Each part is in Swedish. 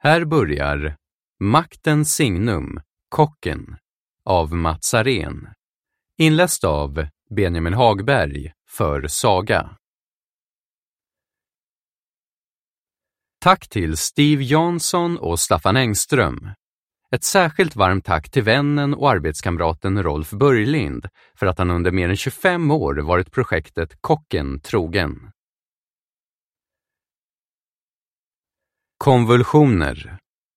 Här börjar Maktens signum, Kocken av Mats Arén. Inläst av Benjamin Hagberg för Saga. Tack till Steve Jansson och Staffan Engström. Ett särskilt varmt tack till vännen och arbetskamraten Rolf Börjlind för att han under mer än 25 år varit projektet Kocken trogen. Konvulsioner.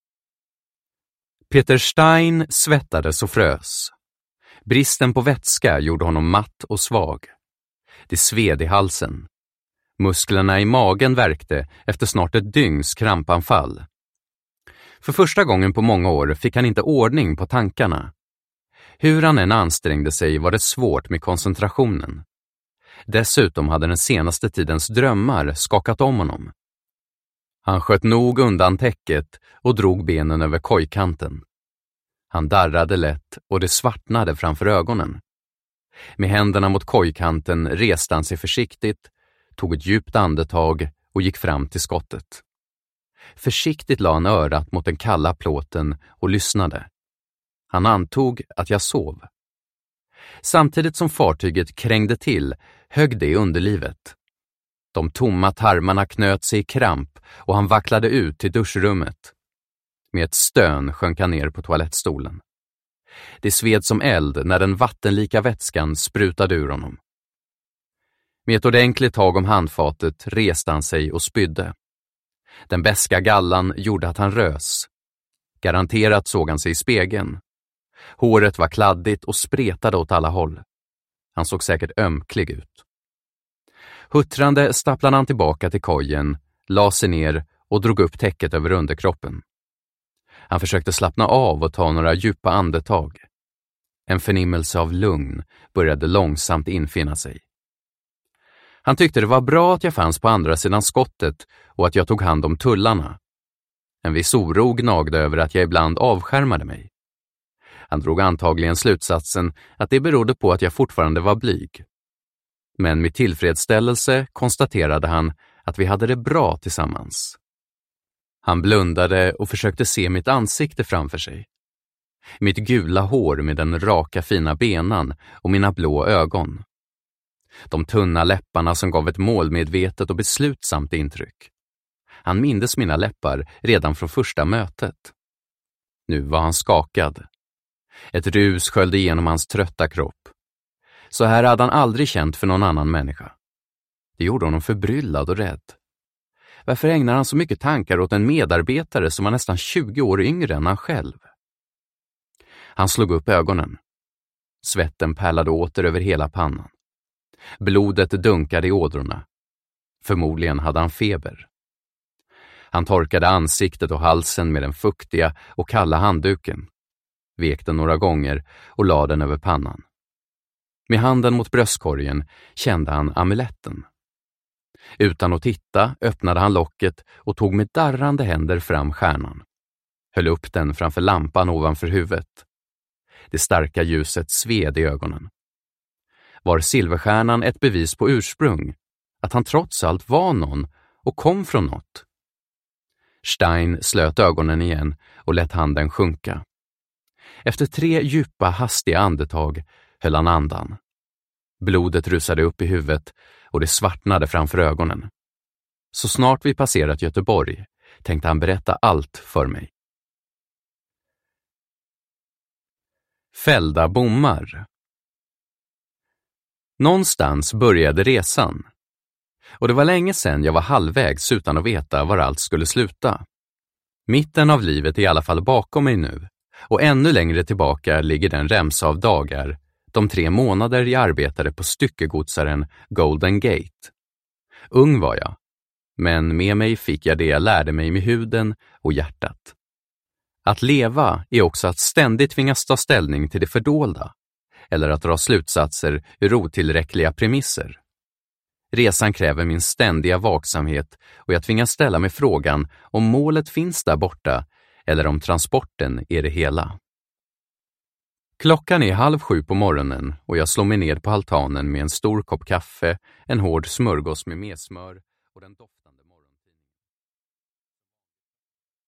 Peter Stein svettades och frös. Bristen på vätska gjorde honom matt och svag. Det sved i halsen. Musklerna i magen värkte efter snart ett dygns krampanfall. För första gången på många år fick han inte ordning på tankarna. Hur han än ansträngde sig var det svårt med koncentrationen. Dessutom hade den senaste tidens drömmar skakat om honom. Han sköt nog undan täcket och drog benen över kojkanten. Han darrade lätt och det svartnade framför ögonen. Med händerna mot kojkanten reste han sig försiktigt, tog ett djupt andetag och gick fram till skottet. Försiktigt la han örat mot den kalla plåten och lyssnade. Han antog att jag sov. Samtidigt som fartyget krängde till högg det i underlivet. De tomma tarmarna knöt sig i kramp och han vacklade ut till duschrummet. Med ett stön sjönk han ner på toalettstolen. Det sved som eld när den vattenlika vätskan sprutade ur honom. Med ett ordentligt tag om handfatet reste han sig och spydde. Den beska gallan gjorde att han rös. Garanterat såg han sig i spegeln. Håret var kladdigt och spretade åt alla håll. Han såg säkert ömklig ut. Huttrande stapplade han tillbaka till kojen, la sig ner och drog upp täcket över underkroppen. Han försökte slappna av och ta några djupa andetag. En förnimmelse av lugn började långsamt infinna sig. Han tyckte det var bra att jag fanns på andra sidan skottet och att jag tog hand om tullarna. En viss oro gnagde över att jag ibland avskärmade mig. Han drog antagligen slutsatsen att det berodde på att jag fortfarande var blyg. Men med tillfredsställelse konstaterade han att vi hade det bra tillsammans. Han blundade och försökte se mitt ansikte framför sig. Mitt gula hår med den raka fina benan och mina blå ögon. De tunna läpparna som gav ett målmedvetet och beslutsamt intryck. Han mindes mina läppar redan från första mötet. Nu var han skakad. Ett rus sköljde igenom hans trötta kropp. Så här hade han aldrig känt för någon annan människa. Det gjorde honom förbryllad och rädd. Varför ägnar han så mycket tankar åt en medarbetare som var nästan 20 år yngre än han själv? Han slog upp ögonen. Svetten pärlade åter över hela pannan. Blodet dunkade i ådrorna. Förmodligen hade han feber. Han torkade ansiktet och halsen med den fuktiga och kalla handduken. Vek den några gånger och lade den över pannan. Med handen mot bröstkorgen kände han amuletten. Utan att titta öppnade han locket och tog med darrande händer fram stjärnan. Höll upp den framför lampan ovanför huvudet. Det starka ljuset sved i ögonen. Var silverstjärnan ett bevis på ursprung? Att han trots allt var någon och kom från något? Stein slöt ögonen igen och lät handen sjunka. Efter 3 djupa, hastiga andetag höll han andan. Blodet rusade upp i huvudet och det svartnade framför ögonen. Så snart vi passerat Göteborg tänkte han berätta allt för mig. Fällda bommar. Någonstans började resan. Och det var länge sedan jag var halvvägs utan att veta var allt skulle sluta. Mitten av livet är i alla fall bakom mig nu. Och ännu längre tillbaka ligger den remsa av dagar, de 3 månader jag arbetade på styckegodsaren Golden Gate. Ung var jag, men med mig fick jag det jag lärde mig med huden och hjärtat. Att leva är också att ständigt tvingas ta ställning till det fördolda, eller att dra slutsatser ur otillräckliga premisser. Resan kräver min ständiga vaksamhet och jag tvingas ställa mig frågan om målet finns där borta eller om transporten är det hela. Klockan är 6:30 på morgonen och jag slår mig ner på altanen med en stor kopp kaffe, en hård smörgås med messmör och den